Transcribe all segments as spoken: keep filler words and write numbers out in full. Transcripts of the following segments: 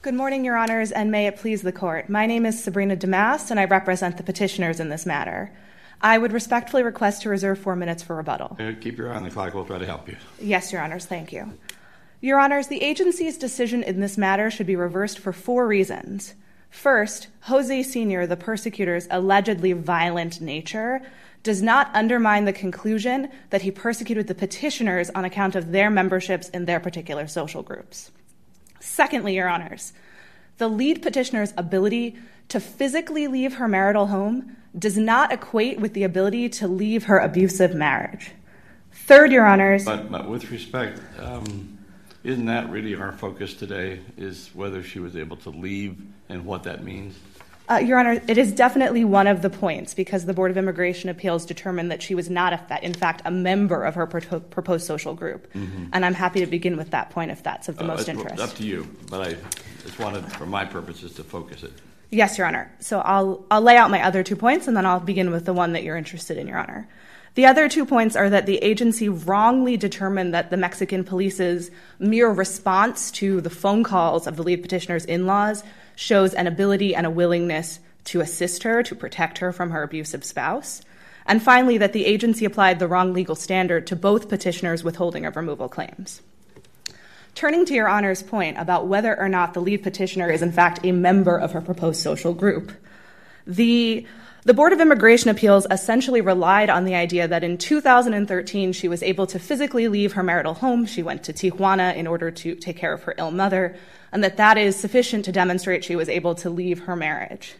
Good morning, Your Honors, and may it please the Court. My name is Sabrina Damas, and I represent the petitioners in this matter. I would respectfully request to reserve four minutes for rebuttal. Keep your eye on the clock. We'll try to help you. Yes, Your Honors. Thank you. Your Honors, the agency's decision in this matter should be reversed for four reasons. First, Jose Senior, the persecutor's allegedly violent nature, does not undermine the conclusion that he persecuted the petitioners on account of their memberships in their particular social groups. Secondly, Your Honors, the lead petitioner's ability to physically leave her marital home does not equate with the ability to leave her abusive marriage. Third, Your Honors... But, but with respect, um, isn't that really our focus today, is whether she was able to leave and what that means? Uh, Your Honor, it is definitely one of the points because the Board of Immigration Appeals determined that she was not, a, in fact, a member of her pro- proposed social group. Mm-hmm. And I'm happy to begin with that point if that's of the uh, most interest. It's up to you, but I just wanted, for my purposes, to focus it. Yes, Your Honor. So I'll, I'll lay out my other two points, and then I'll begin with the one that you're interested in, Your Honor. The other two points are that the agency wrongly determined that the Mexican police's mere response to the phone calls of the lead petitioner's in-laws shows an ability and a willingness to assist her, to protect her from her abusive spouse. And finally, that the agency applied the wrong legal standard to both petitioners' withholding of removal claims. Turning to Your Honor's point about whether or not the lead petitioner is in fact a member of her proposed social group, the, the Board of Immigration Appeals essentially relied on the idea that in two thousand thirteen she was able to physically leave her marital home. She went to Tijuana in order to take care of her ill mother, and that that is sufficient to demonstrate she was able to leave her marriage.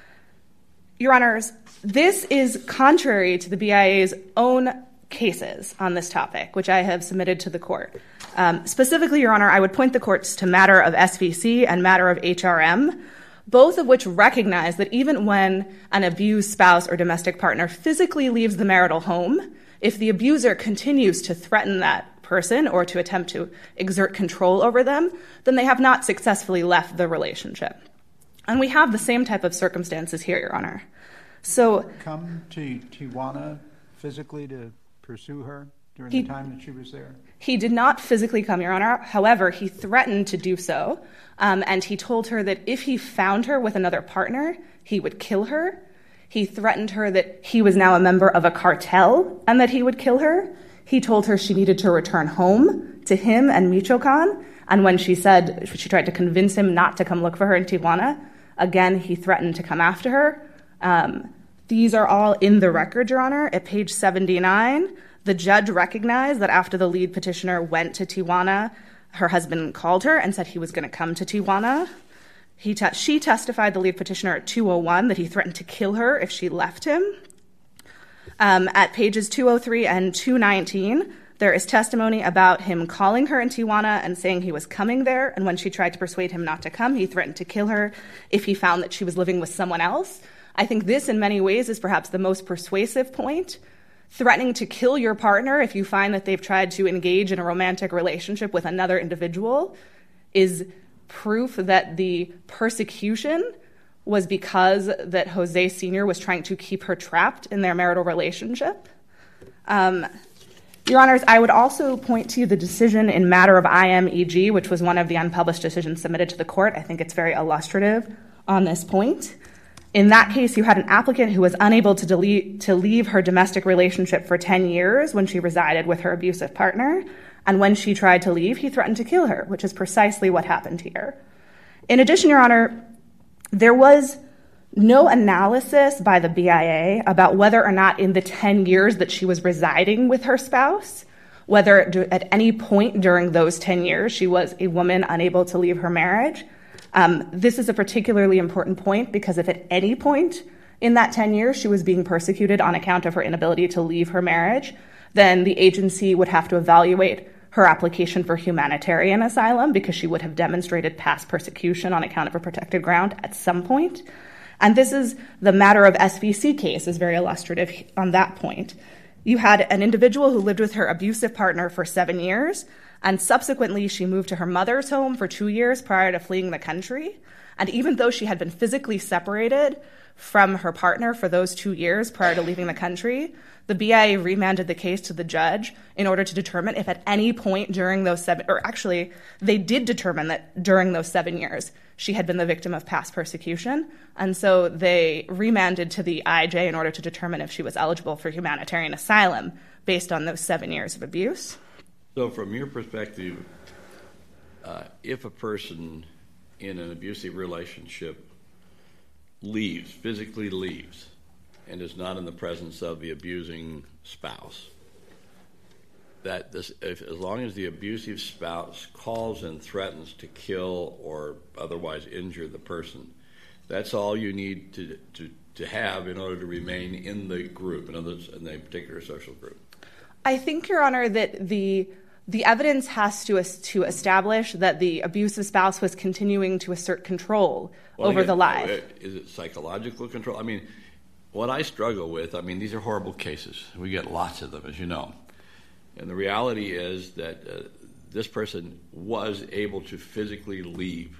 Your Honors, this is contrary to the B I A's own cases on this topic, which I have submitted to the court. Um, specifically, Your Honor, I would point the courts to matter of S V C and matter of H R M, both of which recognize that even when an abused spouse or domestic partner physically leaves the marital home, if the abuser continues to threaten that person or to attempt to exert control over them, then they have not successfully left the relationship. And we have the same type of circumstances here, Your Honor. So, come to Tijuana physically to pursue her during he, the time that she was there? He did not physically come, Your Honor. However, he threatened to do so, um, and he told her that if he found her with another partner, he would kill her. He threatened her that he was now a member of a cartel and that he would kill her. He told her she needed to return home to him and Michoacan, and when she said she tried to convince him not to come look for her in Tijuana, again, he threatened to come after her. Um, these are all in the record, Your Honor. At page seventy-nine, the judge recognized that after the lead petitioner went to Tijuana, her husband called her and said he was going to come to Tijuana. He te- she testified, the lead petitioner, at two oh one, that he threatened to kill her if she left him. Um, at pages two oh three and two nineteen, there is testimony about him calling her in Tijuana and saying he was coming there, and when she tried to persuade him not to come, he threatened to kill her if he found that she was living with someone else. I think this, in many ways, is perhaps the most persuasive point. Threatening to kill your partner if you find that they've tried to engage in a romantic relationship with another individual is proof that the persecution was because that Jose Senior was trying to keep her trapped in their marital relationship. Um, Your Honors, I would also point to the decision in matter of I M E G, which was one of the unpublished decisions submitted to the court. I think it's very illustrative on this point. In that case, you had an applicant who was unable to, delete, to leave her domestic relationship for ten years when she resided with her abusive partner. And when she tried to leave, he threatened to kill her, which is precisely what happened here. In addition, Your Honor, there was no analysis by the B I A about whether or not in the ten years that she was residing with her spouse, whether at any point during those ten years she was a woman unable to leave her marriage. Um, this is a particularly important point because if at any point in that ten years she was being persecuted on account of her inability to leave her marriage, then the agency would have to evaluate her application for humanitarian asylum because she would have demonstrated past persecution on account of a protected ground at some point. And this is the matter of S V C case is very illustrative on that point. You had an individual who lived with her abusive partner for seven years, and subsequently she moved to her mother's home for two years prior to fleeing the country. And even though she had been physically separated from her partner for those two years prior to leaving the country, the B I A remanded the case to the judge in order to determine if at any point during those seven, or actually they did determine that during those seven years, she had been the victim of past persecution. And so they remanded to the I J in order to determine if she was eligible for humanitarian asylum based on those seven years of abuse. So from your perspective, uh, if a person in an abusive relationship leaves, physically leaves, and is not in the presence of the abusing spouse, that this, if, as long as the abusive spouse calls and threatens to kill or otherwise injure the person, that's all you need to to, to have in order to remain in the group, in other words, in a particular social group. I think, Your Honor, that the the evidence has to to establish that the abusive spouse was continuing to assert control well, over again, the life. Is it psychological control? I mean, what I struggle with, I mean, these are horrible cases. We get lots of them, as you know. And the reality is that uh, this person was able to physically leave.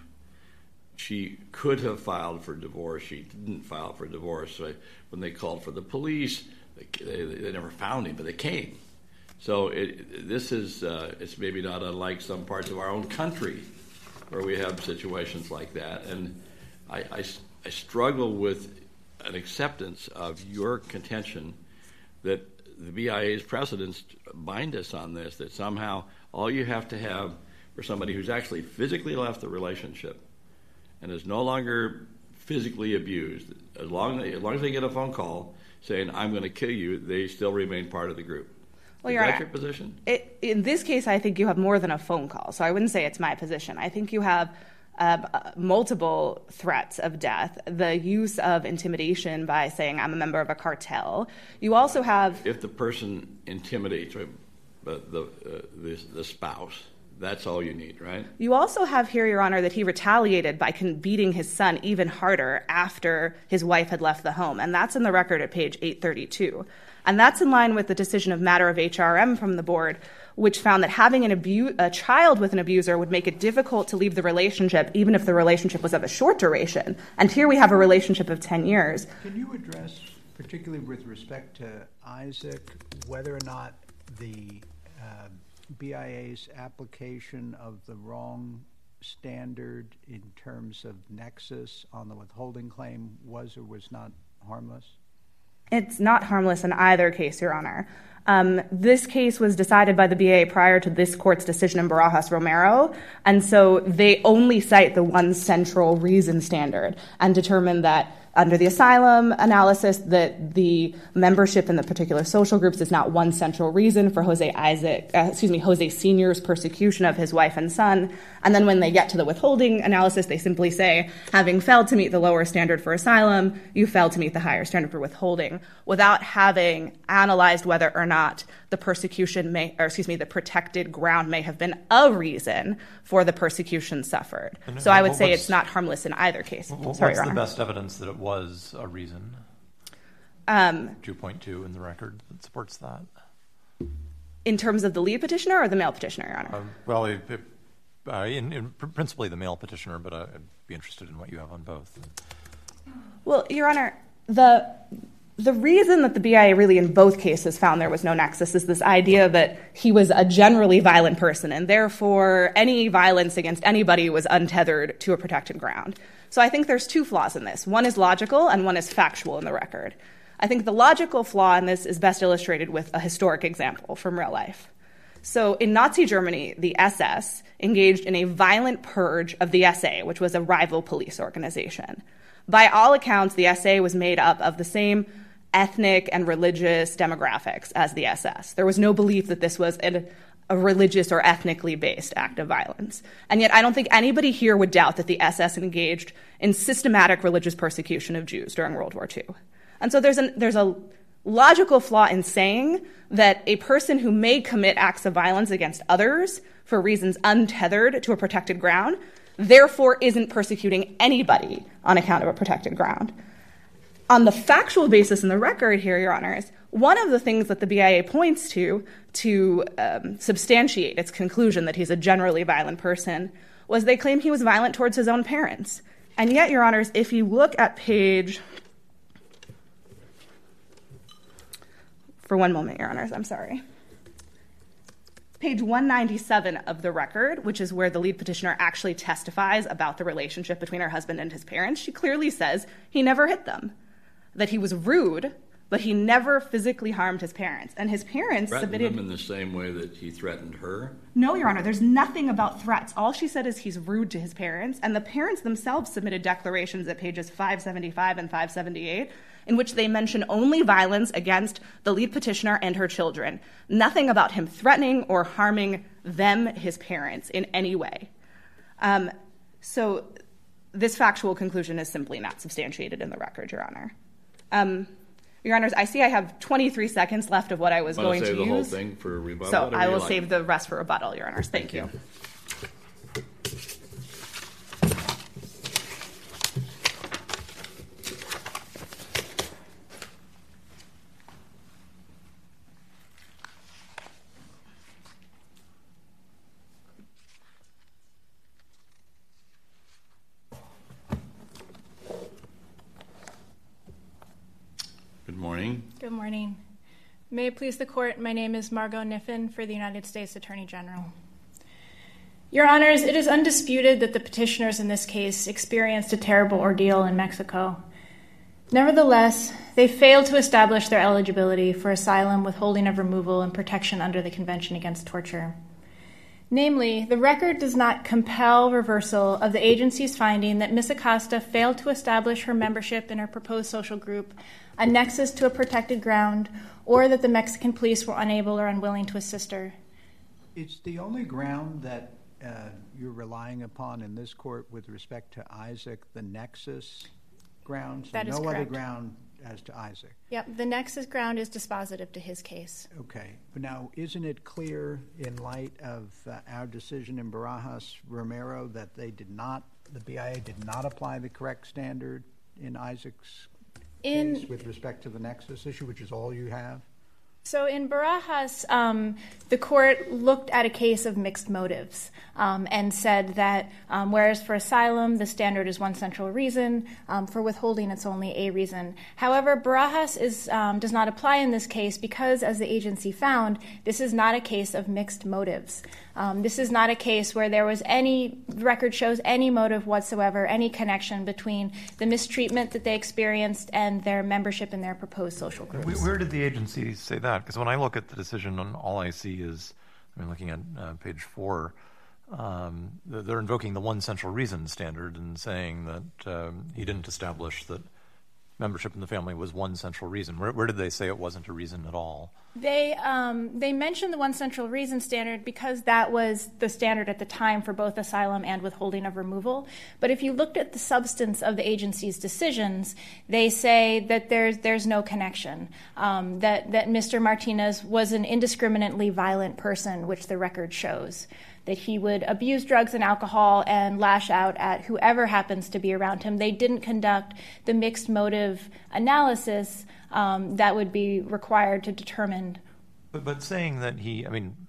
She could have filed for divorce. She didn't file for divorce. So when they called for the police, they, they, they never found him, but they came. So it, this is, uh, it's maybe not unlike some parts of our own country where we have situations like that. And I, I, I struggle with an acceptance of your contention that the B I A's precedents bind us on this, that somehow all you have to have for somebody who's actually physically left the relationship and is no longer physically abused, as long as, as long as they get a phone call saying, I'm going to kill you, they still remain part of the group. Well, is Your that Honor, your position? It, in this case, I think you have more than a phone call, so I wouldn't say it's my position. I think you have Um, uh, multiple threats of death, the use of intimidation by saying I'm a member of a cartel. You also have... If the person intimidates uh, the, uh, the, the spouse, that's all you need, right? You also have here, Your Honor, that he retaliated by con- beating his son even harder after his wife had left the home, and that's in the record at page eight thirty-two. And that's in line with the decision of matter of H R M from the board, which found that having an abu- a child with an abuser would make it difficult to leave the relationship, even if the relationship was of a short duration. And here we have a relationship of ten years. Can you address, particularly with respect to Isaac, whether or not the uh, B I A's application of the wrong standard in terms of nexus on the withholding claim was or was not harmless? It's not harmless in either case, Your Honor. Um, this case was decided by the B I A prior to this court's decision in Barajas-Romero, and so they only cite the one central reason standard and determine that under the asylum analysis that the membership in the particular social groups is not one central reason for Jose Isaac, uh, excuse me, Jose Senior's persecution of his wife and son. And then when they get to the withholding analysis, they simply say, having failed to meet the lower standard for asylum, you failed to meet the higher standard for withholding, without having analyzed whether or not the persecution may, or excuse me, the protected ground may have been a reason for the persecution suffered. And so I would say was, it's not harmless in either case. What's Sorry, the best evidence that it was a reason? Um, two point two in the record that supports that? In terms of the lead petitioner or the male petitioner, Your Honor? Uh, well, it, it, uh, in, in principally the male petitioner, but uh, I'd be interested in what you have on both. Well, Your Honor, the the reason that the B I A really in both cases found there was no nexus is this idea that he was a generally violent person, and therefore any violence against anybody was untethered to a protected ground. So I think there's two flaws in this. One is logical and one is factual in the record. I think the logical flaw in this is best illustrated with a historic example from real life. So in Nazi Germany, the S S engaged in a violent purge of the S A, which was a rival police organization. By all accounts, the S A was made up of the same ethnic and religious demographics as the S S. There was no belief that this was a, a religious or ethnically based act of violence. And yet I don't think anybody here would doubt that the S S engaged in systematic religious persecution of Jews during World War Two. And so there's, an, there's a logical flaw in saying that a person who may commit acts of violence against others for reasons untethered to a protected ground therefore isn't persecuting anybody on account of a protected ground. On the factual basis in the record here, Your Honors, one of the things that the B I A points to to um, substantiate its conclusion that he's a generally violent person was they claim he was violent towards his own parents. And yet, Your Honors, if you look at page... For one moment, Your Honors, I'm sorry. page one ninety-seven of the record, which is where the lead petitioner actually testifies about the relationship between her husband and his parents, she clearly says he never hit them, that he was rude, but he never physically harmed his parents. And his parents threatened submitted... them in the same way that he threatened her? No, Your Honor, there's nothing about threats. All she said is he's rude to his parents, and the parents themselves submitted declarations at pages five seventy-five and five seventy-eight in which they mention only violence against the lead petitioner and her children. Nothing about him threatening or harming them, his parents, in any way. Um, so this factual conclusion is simply not substantiated in the record, Your Honor. Um, Your Honors, I see I have twenty-three seconds left of what I was going to use. Want to save the whole thing for rebuttal? So Whatever I will you like. save the rest for rebuttal, Your Honors. Thank, Thank you. you. Good morning. Good morning. May it please the Court, my name is Margot Niffin for the United States Attorney General. Your Honors, it is undisputed that the petitioners in this case experienced a terrible ordeal in Mexico. Nevertheless, they failed to establish their eligibility for asylum, withholding of removal, and protection under the Convention Against Torture. Namely, the record does not compel reversal of the agency's finding that Miz Acosta failed to establish her membership in her proposed social group, a nexus to a protected ground, or that the Mexican police were unable or unwilling to assist her. It's the only ground that uh, you're relying upon in this court with respect to Isaac, the nexus ground? So That is no correct. other ground as to Isaac? Yep, the nexus ground is dispositive to his case. Okay. But now, isn't it clear in light of uh, our decision in Barajas Romero that they did not, the B I A did not apply the correct standard in Isaac's In case with respect to the nexus issue, which is all you have? So in Barajas, um, the court looked at a case of mixed motives um, and said that um, whereas for asylum, the standard is one central reason, um, for withholding, it's only a reason. However, Barajas is, um, does not apply in this case because, as the agency found, this is not a case of mixed motives. Um, this is not a case where there was any, the record shows any motive whatsoever, any connection between the mistreatment that they experienced and their membership in their proposed social groups. Where did the agency say that? Because when I look at the decision, all I see is, I mean, looking at uh, page four, um, they're invoking the one central reason standard and saying that um, he didn't establish that membership in the family was one central reason. Where, where did they say it wasn't a reason at all? They um, they mentioned the one central reason standard because that was the standard at the time for both asylum and withholding of removal. But if you looked at the substance of the agency's decisions, they say that there's there's no connection, um, that, that Mister Martinez was an indiscriminately violent person, which the record shows, that he would abuse drugs and alcohol and lash out at whoever happens to be around him. They didn't conduct the mixed motive analysis um, that would be required to determine. But, but saying that he, I mean,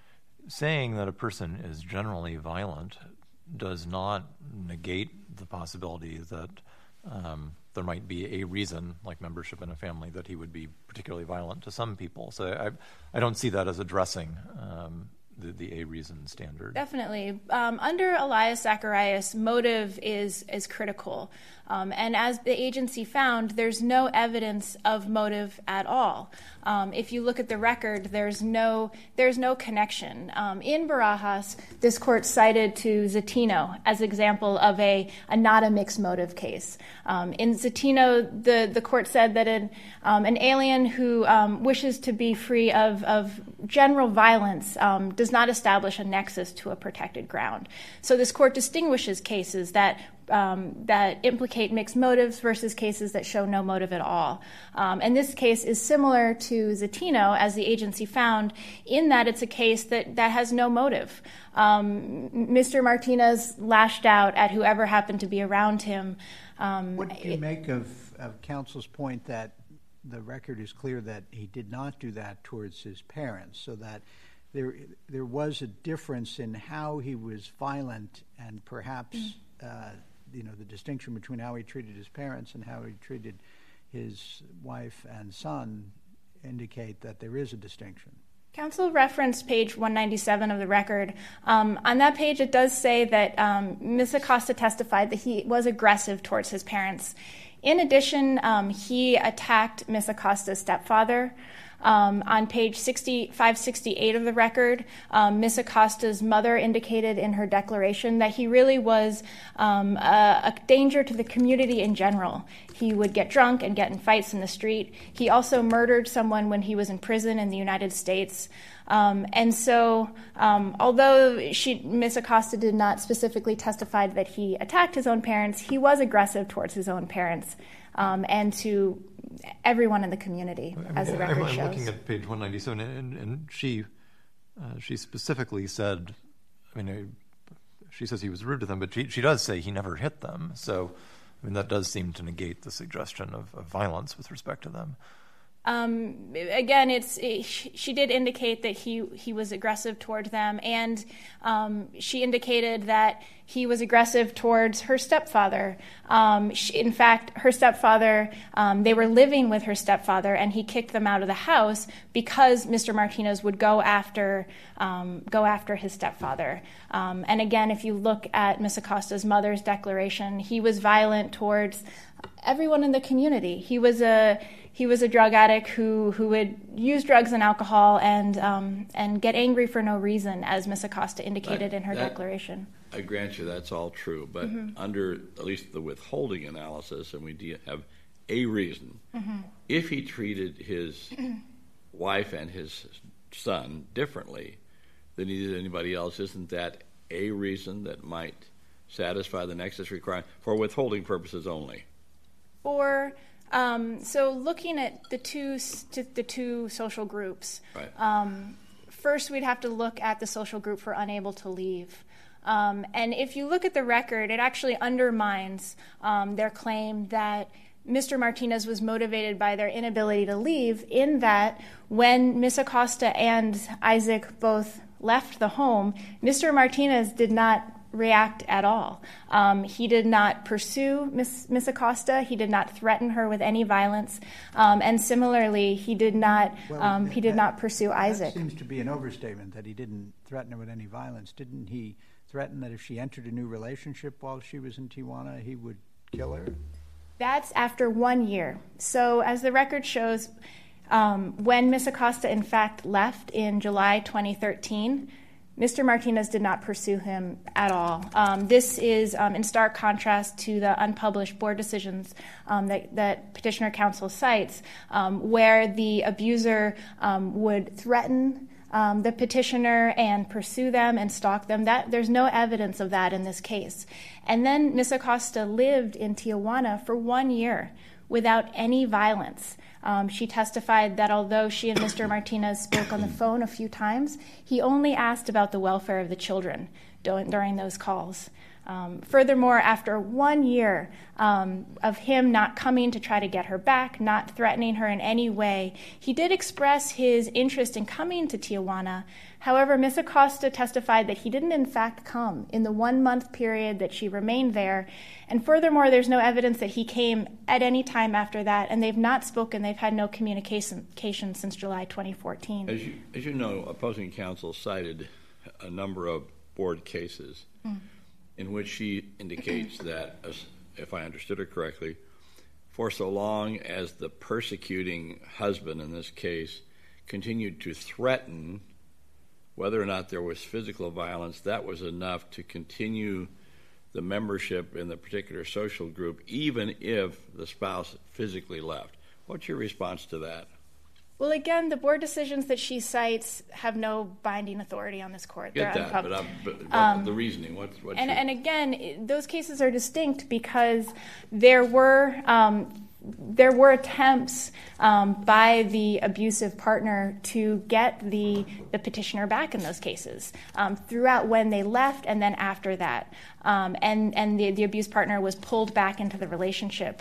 saying that a person is generally violent does not negate the possibility that um, there might be a reason, like membership in a family, that he would be particularly violent to some people. So I, I don't see that as addressing um, the, the A reason standard. Definitely. Um, under Elias Zacharias, motive is, is critical. Um, and as the agency found, there's no evidence of motive at all. Um, if you look at the record, there's no there's no connection. Um, in Barajas, this court cited to Zatino as example of a, a not a mixed motive case. Um, in Zatino, the, the court said that an, um, an alien who um, wishes to be free of, of general violence um, does not establish a nexus to a protected ground. So this court distinguishes cases that Um, that implicate mixed motives versus cases that show no motive at all. Um, and this case is similar to Zatino, as the agency found, in that it's a case that, that has no motive. Um, Mister Martinez lashed out at whoever happened to be around him. Um, what do you it, make of, of counsel's point that the record is clear that he did not do that towards his parents, so that there there was a difference in how he was violent and perhaps mm. uh, you know, the distinction between how he treated his parents and how he treated his wife and son indicate that there is a distinction. Counsel referenced page one ninety-seven of the record. Um, on that page, it does say that um, Miz Acosta testified that he was aggressive towards his parents. In addition, um, he attacked Miz Acosta's stepfather. Um, on page five sixty-eight of the record, um, Miz Acosta's mother indicated in her declaration that he really was um, a, a danger to the community in general. He would get drunk and get in fights in the street. He also murdered someone when he was in prison in the United States. Um, and so, um, although she, Miz Acosta did not specifically testify that he attacked his own parents, he was aggressive towards his own parents um, and to everyone in the community, I mean, as the record I'm, I'm shows. I'm looking at page one ninety-seven, and, and she uh, she specifically said, I mean, uh, she says he was rude to them, but she, she does say he never hit them. So, I mean, that does seem to negate the suggestion of, of violence with respect to them. Um, again, it's it, she did indicate that he he was aggressive toward them, and um, she indicated that he was aggressive towards her stepfather. Um, she, in fact, her stepfather, um, they were living with her stepfather, and he kicked them out of the house because Mister Martinez would go after um, go after his stepfather. Um, and again, if you look at Miz Acosta's mother's declaration, he was violent towards everyone in the community. He was a He was a drug addict who, who would use drugs and alcohol and um, and get angry for no reason, as Miz Acosta indicated But in her that, declaration. I grant you that's all true, but mm-hmm. under at least the withholding analysis, and we have a reason, mm-hmm. if he treated his wife and his son differently than he did anybody else, isn't that a reason that might satisfy the nexus requirement for withholding purposes only? Or Um, so looking at the two the two social groups, right. um, first we'd have to look at the social group for unable to leave. Um, and if you look at the record, it actually undermines um, their claim that Mister Martinez was motivated by their inability to leave, in that when Miz Acosta and Isaac both left the home, Mister Martinez did not react at all. Um, he did not pursue Miss Miss Acosta. He did not threaten her with any violence. Um, and similarly, he did not well, um, he did that, not pursue Isaac. That seems to be an overstatement, that he didn't threaten her with any violence. Didn't he threaten that if she entered a new relationship while she was in Tijuana, he would kill her? That's after one year. So as the record shows, um, when Miss Acosta in fact left in July twenty thirteen, Mister Martinez did not pursue him at all. Um, this is um, in stark contrast to the unpublished board decisions um, that, that Petitioner Counsel cites, um, where the abuser um, would threaten um, the petitioner and pursue them and stalk them. That there's no evidence of that in this case. And then Miss Acosta lived in Tijuana for one year without any violence. Um, she testified that although she and Mister Martinez spoke on the phone a few times, he only asked about the welfare of the children during, during those calls. Um, furthermore, after one year um, of him not coming to try to get her back, not threatening her in any way, he did express his interest in coming to Tijuana. However, Miz Acosta testified that he didn't in fact come in the one-month period that she remained there. And furthermore, there's no evidence that he came at any time after that, and they've not spoken. They've had no communication since July twenty fourteen. As you, as you know, opposing counsel cited a number of board cases mm. in which she indicates that, as, if I understood her correctly, for so long as the persecuting husband in this case continued to threaten, whether or not there was physical violence, that was enough to continue the membership in the particular social group, even if the spouse physically left. What's your response to that? Well, again, the board decisions that she cites have no binding authority on this court. Get They're that, but, um, but, but um, the reasoning, what's, what's and, your... and again, those cases are distinct because there were um, there were attempts um, by the abusive partner to get the, the petitioner back in those cases um, throughout when they left and then after that. Um, and and the, the abused partner was pulled back into the relationship.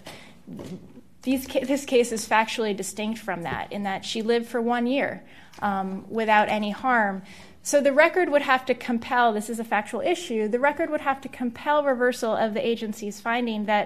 These, this case is factually distinct from that, in that she lived for one year um, without any harm. So the record would have to compel, this is a factual issue, the record would have to compel reversal of the agency's finding that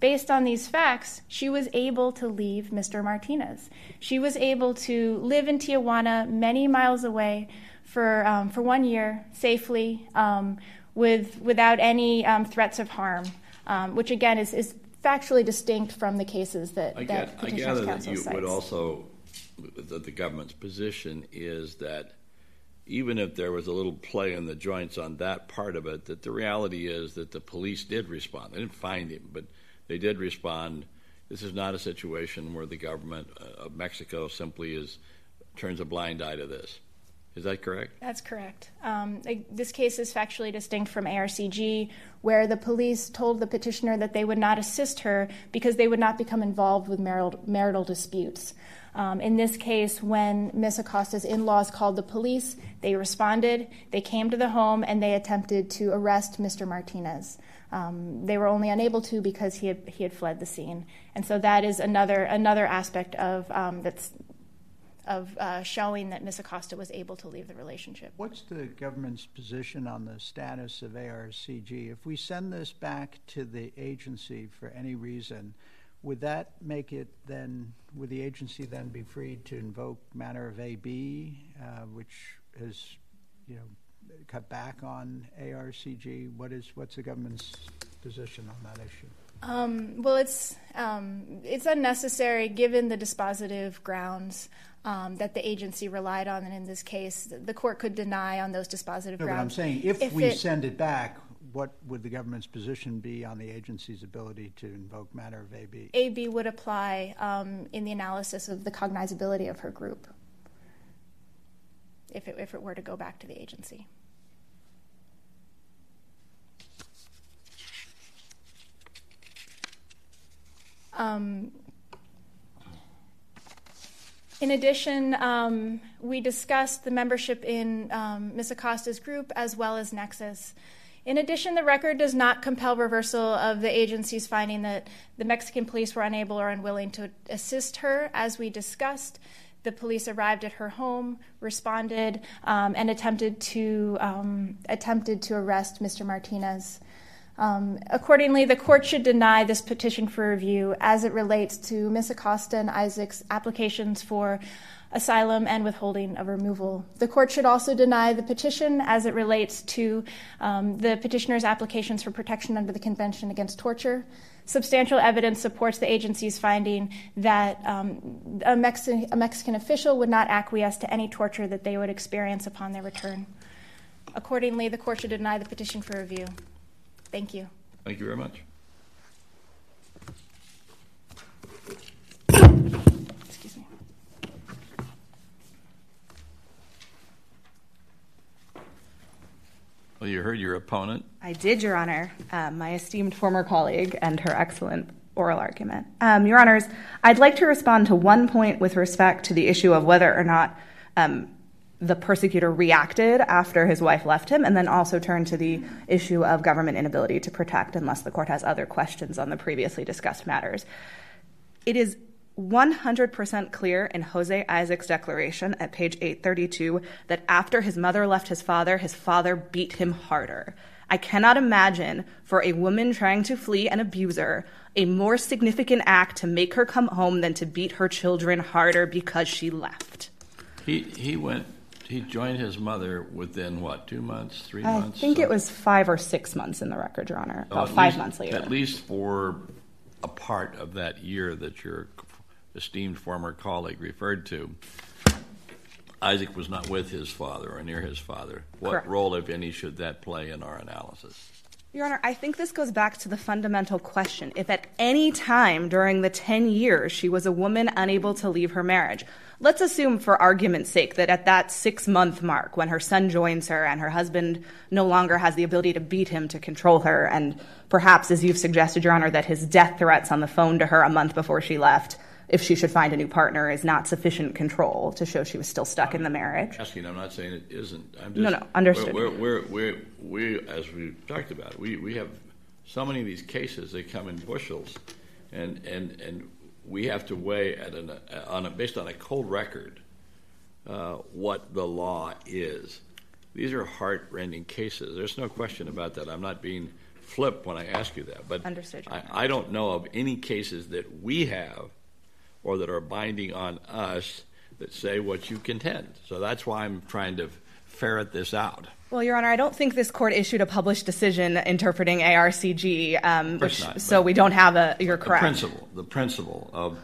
based on these facts, she was able to leave Mister Martinez. She was able to live in Tijuana, many miles away, for um, for one year safely, um, with without any um, threats of harm, um, which again is, is factually distinct from the cases that, I, that get, I Petitioner's gather that Counsel you cites. would also, that the government's position is that even if there was a little play in the joints on that part of it, that the reality is that the police did respond. They didn't find him, but they did respond. This is not a situation where the government of Mexico simply is turns a blind eye to this. Is that correct? That's correct. Um, this case is factually distinct from A R C G, where the police told the petitioner that they would not assist her because they would not become involved with marital, marital disputes. Um, in this case, when Miz Acosta's in-laws called the police, they responded, they came to the home, and they attempted to arrest Mister Martinez. Um, they were only unable to because he had, he had fled the scene. And so that is another another aspect of um, that's of uh, showing that Miz Acosta was able to leave the relationship. What's the government's position on the status of A R C G? If we send this back to the agency for any reason, would that make it then, would the agency then be free to invoke matter of A B, uh, which has, you know, cut back on A R C G? What is, what's the government's position on that issue? Um, well, it's um, it's unnecessary given the dispositive grounds um, that the agency relied on, and in this case, the court could deny on those dispositive no, grounds. But I'm saying if, if we it, send it back, what would the government's position be on the agency's ability to invoke matter of A B? A B would apply um, in the analysis of the cognizability of her group if it, if it were to go back to the agency. Um, in addition, um, we discussed the membership in um, Miz Acosta's group as well as Nexus. In addition, the record does not compel reversal of the agency's finding that the Mexican police were unable or unwilling to assist her. As we discussed, the police arrived at her home, responded, um, and attempted to um, attempted to arrest Mister Martinez. Um, accordingly, the court should deny this petition for review as it relates to Miz Acosta and Isaac's applications for asylum and withholding of removal. The court should also deny the petition as it relates to um, the petitioner's applications for protection under the Convention Against Torture. Substantial evidence supports the agency's finding that um, a, Mexi- a Mexican official would not acquiesce to any torture that they would experience upon their return. Accordingly, the court should deny the petition for review. Thank you. Thank you very much. Excuse me. Well, you heard your opponent. I did, Your Honor, uh, my esteemed former colleague and her excellent oral argument. Um, Your Honors, I'd like to respond to one point with respect to the issue of whether or not um, the persecutor reacted after his wife left him, and then also turn to the issue of government inability to protect, unless the court has other questions on the previously discussed matters. It is one hundred percent clear in Jose Isaac's declaration at page eight thirty-two that after his mother left his father, his father beat him harder. I cannot imagine for a woman trying to flee an abuser a more significant act to make her come home than to beat her children harder because she left. He he went. He joined his mother within, what, two months, three I months? I think so, it was five or six months in the record, Your Honor, so about at five least, months later. At least for a part of that year that your esteemed former colleague referred to, Isaac was not with his father or near his father. What Correct. role, if any, should that play in our analysis? Your Honor, I think this goes back to the fundamental question. If at any time during the ten years she was a woman unable to leave her marriage, let's assume for argument's sake that at that six-month mark when her son joins her and her husband no longer has the ability to beat him to control her, and perhaps, as you've suggested, Your Honor, that his death threats on the phone to her a month before she left, if she should find a new partner, is not sufficient control to show she was still stuck I'm in the marriage. Asking, I'm not saying it isn't. I'm just, no, no, understood. We're, we're, we're, we, as we talked about, we, we have so many of these cases. They come in bushels, and and, and we have to weigh at an, on a, based on a cold record uh, what the law is. these are heart-rending cases. There's no question about that. I'm not being flip when I ask you that. But Understood. I, I don't know of any cases that we have or that are binding on us that say what you contend. So that's why I'm trying to ferret this out. Well, Your Honor, I don't think this court issued a published decision interpreting A R C G, um, which, not, so we don't have a, you're the correct. Principle, the principle of,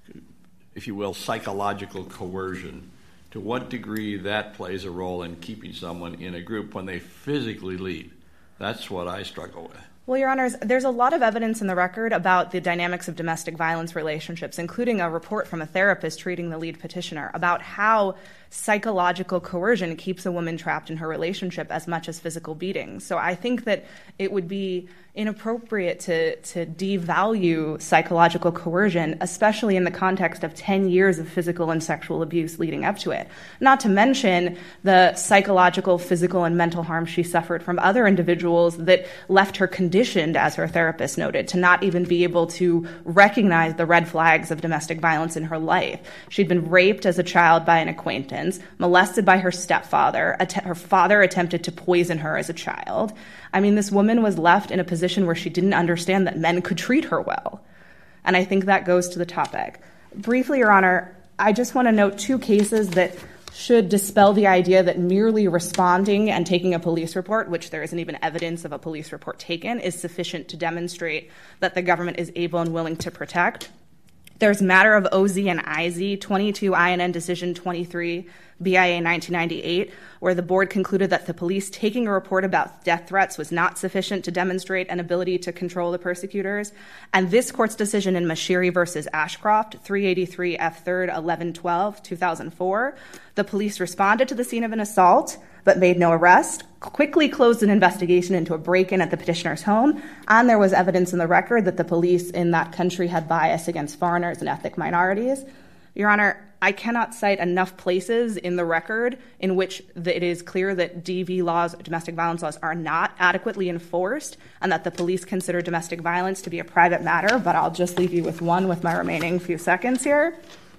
if you will, psychological coercion, to what degree that plays a role in keeping someone in a group when they physically leave. That's what I struggle with. Well, Your Honors, there's a lot of evidence in the record about the dynamics of domestic violence relationships, including a report from a therapist treating the lead petitioner about how psychological coercion keeps a woman trapped in her relationship as much as physical beatings. So I think that it would be inappropriate to, to devalue psychological coercion, especially in the context of ten years of physical and sexual abuse leading up to it. Not to mention the psychological, physical, and mental harm she suffered from other individuals that left her conditioned, as her therapist noted, to not even be able to recognize the red flags of domestic violence in her life. She'd been raped as a child by an acquaintance, molested by her stepfather. Att- her father attempted to poison her as a child. I mean, this woman was left in a position where she didn't understand that men could treat her well. And I think that goes to the topic. Briefly, Your Honor, I just want to note two cases that should dispel the idea that merely responding and taking a police report, which there isn't even evidence of a police report taken, is sufficient to demonstrate that the government is able and willing to protect. There's matter of O Z and I Z, twenty-two I N N Decision twenty-three, B I A nineteen ninety-eight, where the board concluded that the police taking a report about death threats was not sufficient to demonstrate an ability to control the persecutors. And this court's decision in Mashiri versus Ashcroft, three eighty-three F third eleven twelve, two thousand four, the police responded to the scene of an assault but made no arrest, quickly closed an investigation into a break-in at the petitioner's home, and there was evidence in the record that the police in that country had bias against foreigners and ethnic minorities. Your Honor, I cannot cite enough places in the record in which the, it is clear that D V laws, domestic violence laws, are not adequately enforced and that the police consider domestic violence to be a private matter, but I'll just leave you with one with my remaining few seconds here.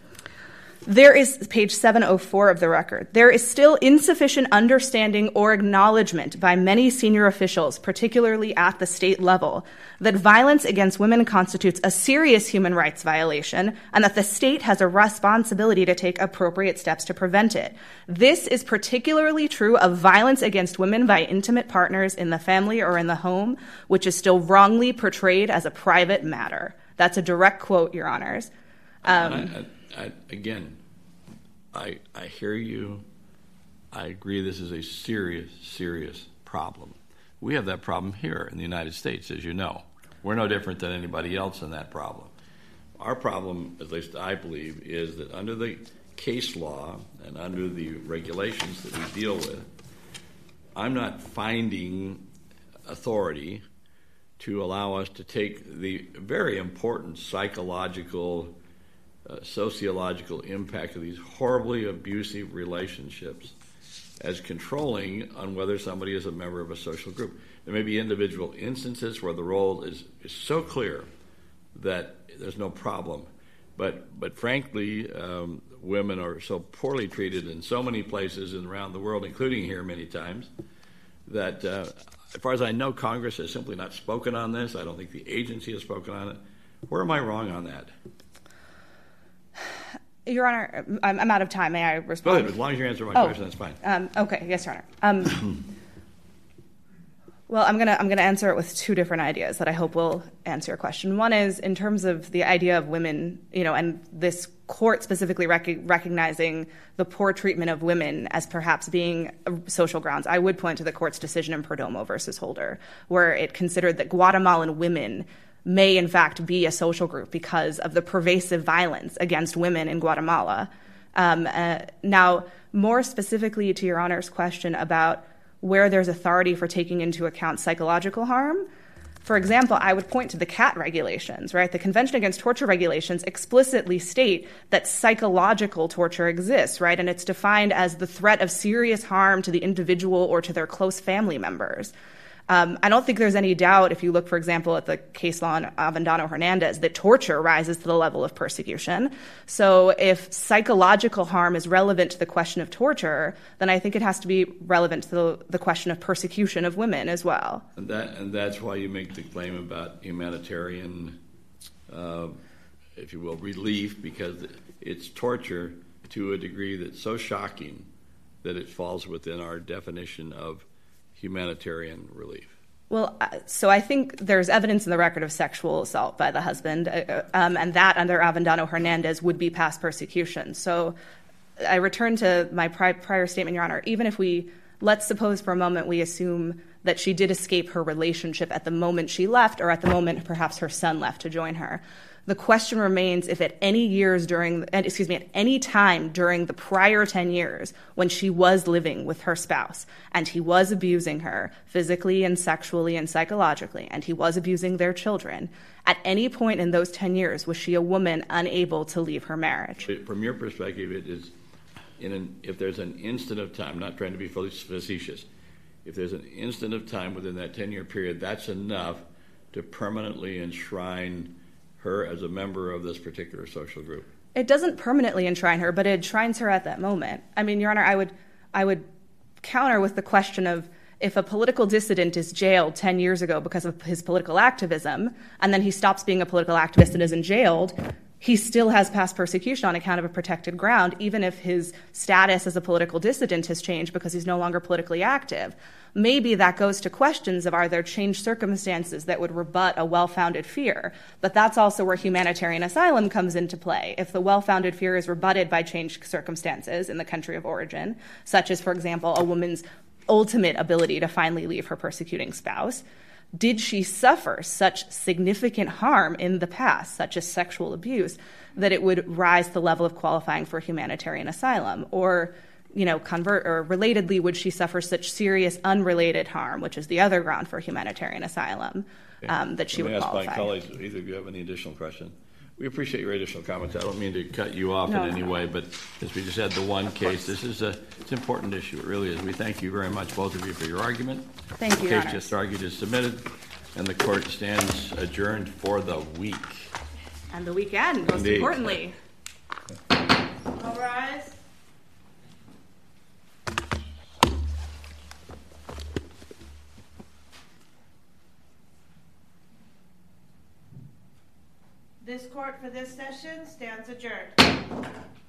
There is, page seven oh four of the record, there is still insufficient understanding or acknowledgement by many senior officials, particularly at the state level, that violence against women constitutes a serious human rights violation and that the state has a responsibility to take appropriate steps to prevent it. This is particularly true of violence against women by intimate partners in the family or in the home, which is still wrongly portrayed as a private matter. That's a direct quote, Your Honors. Um, I, I, I, again, I, I hear you. I agree this is a serious, serious problem. We have that problem here in the United States, as you know. We're no different than anybody else in that problem. Our problem, at least I believe, is that under the case law and under the regulations that we deal with, I'm not finding authority to allow us to take the very important psychological Uh, sociological impact of these horribly abusive relationships as controlling on whether somebody is a member of a social group. There may be individual instances where the role is, is so clear that there's no problem. But, but frankly, um, women are so poorly treated in so many places and around the world, including here many times, that uh, as far as I know, Congress has simply not spoken on this. I don't think the agency has spoken on it. Where am I wrong on that? Your Honor, I'm, I'm out of time. May I respond? Go ahead. As long as you answer my oh, question, that's fine. Um, okay. Yes, Your Honor. Um, well, I'm gonna I'm gonna answer it with two different ideas that I hope will answer your question. One is in terms of the idea of women, you know, and this court specifically rec- recognizing the poor treatment of women as perhaps being social grounds. I would point to the court's decision in Perdomo versus Holder, where it considered that Guatemalan women may in fact be a social group because of the pervasive violence against women in Guatemala. Um, uh, now, more specifically to Your Honor's question about where there's authority for taking into account psychological harm, for example, I would point to the C A T regulations, right? The Convention Against Torture regulations explicitly state that psychological torture exists, right? And it's defined as the threat of serious harm to the individual or to their close family members. Um, I don't think there's any doubt, if you look, for example, at the case law on Avendano-Hernandez, that torture rises to the level of persecution. So if psychological harm is relevant to the question of torture, then I think it has to be relevant to the, the question of persecution of women as well. And that and that's why you make the claim about humanitarian, uh, if you will, relief, because it's torture to a degree that's so shocking that it falls within our definition of humanitarian relief. Well, so I think there's evidence in the record of sexual assault by the husband, uh, um, and that under Avendano-Hernandez would be past persecution. So I return to my pri- prior statement, Your Honor. Even if we, let's suppose for a moment we assume that she did escape her relationship at the moment she left, or at the moment perhaps her son left to join her. The question remains if at any years during, excuse me, at any time during the prior ten years when she was living with her spouse and he was abusing her physically and sexually and psychologically, and he was abusing their children, at any point in those ten years was she a woman unable to leave her marriage? From your perspective, it is, in an, if there's an instant of time, not trying to be facetious, if there's an instant of time within that ten-year period, that's enough to permanently enshrine her as a member of this particular social group. It doesn't permanently enshrine her, but it enshrines her at that moment. I mean, Your Honor, I would I would counter with the question of if a political dissident is jailed ten years ago because of his political activism, and then he stops being a political activist and isn't jailed, he still has past persecution on account of a protected ground, even if his status as a political dissident has changed because he's no longer politically active. Maybe that goes to questions of are there changed circumstances that would rebut a well-founded fear. But that's also where humanitarian asylum comes into play. If the well-founded fear is rebutted by changed circumstances in the country of origin, such as, for example, a woman's ultimate ability to finally leave her persecuting spouse, did she suffer such significant harm in the past, such as sexual abuse, that it would rise to the level of qualifying for humanitarian asylum? Or, you know, convert or relatedly, would she suffer such serious unrelated harm, which is the other ground for humanitarian asylum, um, that she Let me would ask qualify? my colleagues, either of you have any additional questions? We appreciate your additional comments. I don't mean to cut you off No, in any no. way, but as we just had the one case, this is a it's an important issue. It really is. We thank you very much, both of you, for your argument. Thank you, The Your case Honor. just argued is submitted, and the court stands adjourned for the week. And the weekend, most Indeed. importantly. All rise. This court for this session stands adjourned.